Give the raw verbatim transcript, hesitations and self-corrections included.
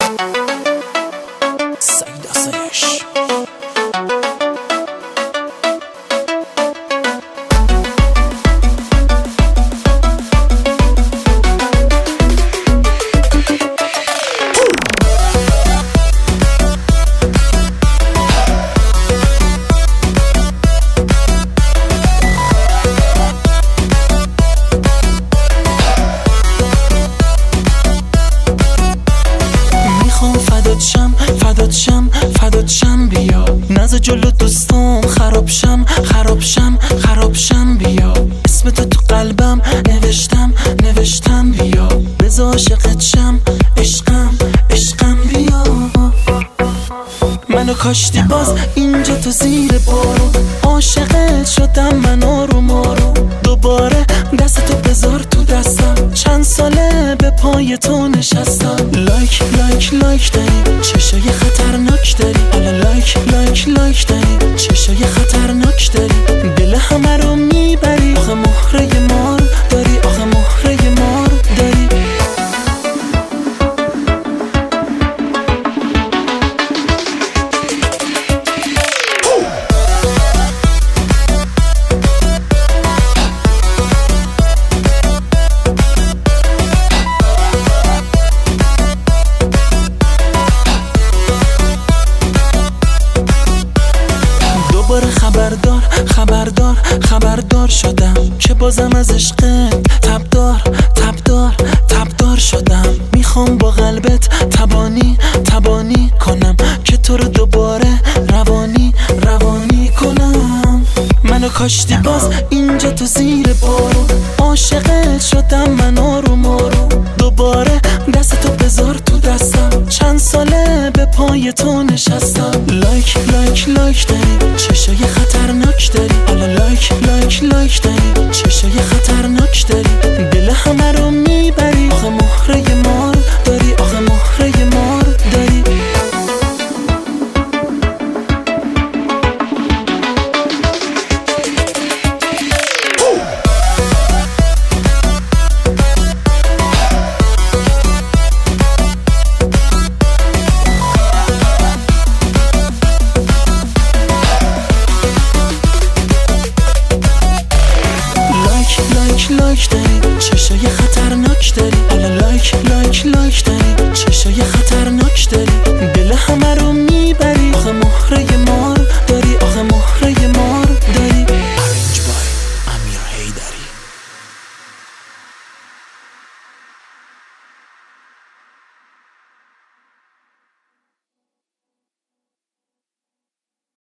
سعید آسایش. فدات شم فدات شم فدات شم بیا، نز جلو دوستم خراب شم خراب شم خراب شم بیا، اسم تو تو قلبم نوشتم نوشتم بیا، بذار عاشقت شم عشقم عشقم بیا. منو کاشتی باز اینجا تو زیر بارو، عاشقت شدم من آروم آروم، دوباره دستتو بذار تو دستم، چند ساله به پای تو نشستم. لایک لایک لایک داری، چشای خطرناک داری، حالا لایک لایک لایک داری، چشای خطرناک داری، دل همه رو میبری، آخه مهره مار داری، آخه مهره مار داری. دوباره خبردار خبردار خبردار شدم که بازم از عشقت تبدار تبدار تبدار شدم. میخوام با قلبت تبانی تبانی کنم که تو رو دوباره روانی روانی کنم. منو کاشتی باز اینجا تو زیر بارو، عاشقت شدم من آروم آروم، دوباره دستتو بذار تو دستم، چند ساله به پای تو نشستم. لایک لایک لایک داری، چشای خطرناک داری، حالا لایک لایک لایک داری، چشای خطرناک داری،